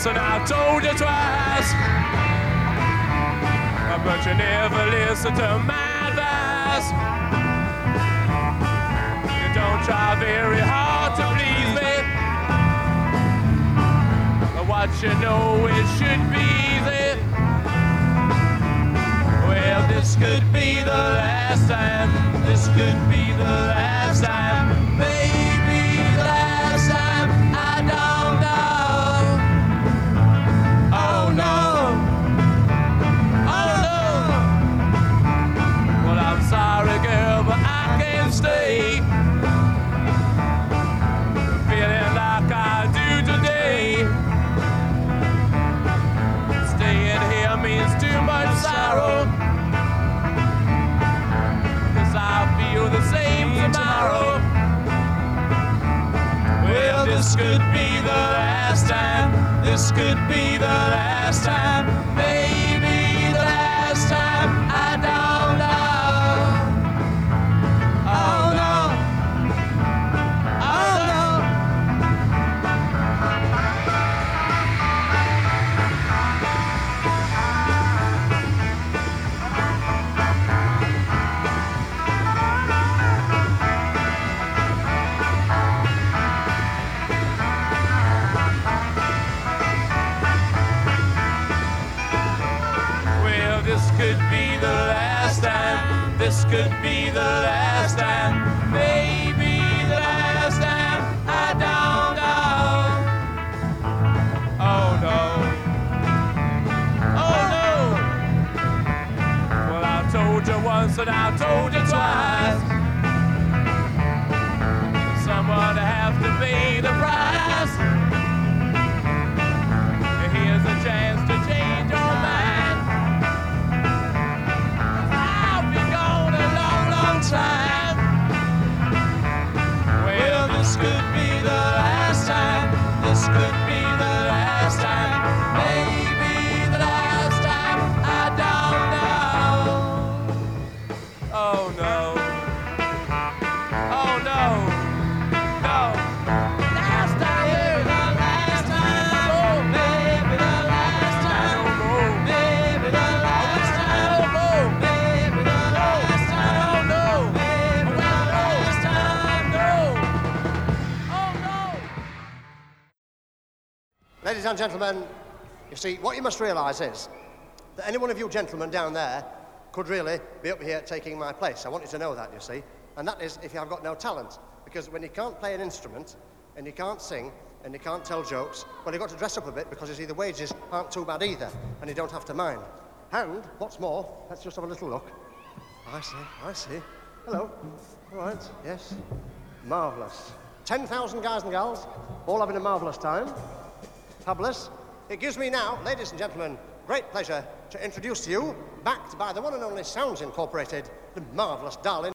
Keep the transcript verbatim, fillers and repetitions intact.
once and I told you twice, but you never listen to my advice. You don't try very hard to please me, but what you know it should be easy. Well, this could be the last time, this could be the last time, maybe the last time, I don't know. Oh no, oh no. Well, I'm sorry girl, but I can't stay feeling like I do today. Staying here means too much sorrow, the same tomorrow. Well, this could be the last time, this could be the last time, maybe the last time, I don't know. Oh no, oh no. This could be the last time, this could be the last time, maybe the last time, I don't know. Oh no, oh no. Well, I told you once and I told you twice, someone have to pay the price. Here's a chance to change your mind. Time. Well, this could be the last time, this could be the last time, maybe the last time, I don't know. Oh no, oh no, no. Last time, the last time, oh, maybe the last time, oh, maybe the last time, oh, maybe the last time, oh no. Ladies and gentlemen, you see, what you must realise is that any one of you gentlemen down there could really be up here taking my place. I want you to know that, you see. And that is if you have got no talent. Because when you can't play an instrument, and you can't sing, and you can't tell jokes, well, you've got to dress up a bit because, you see, the wages aren't too bad either, and you don't have to mind. And, what's more, let's just have a little look. I see, I see. Hello. All right, yes. Marvellous. ten thousand guys and gals, all having a marvellous time. Fabulous. It gives me now, ladies and gentlemen, great pleasure to introduce to you, backed by the one and only Sounds Incorporated, the marvellous Darlin'.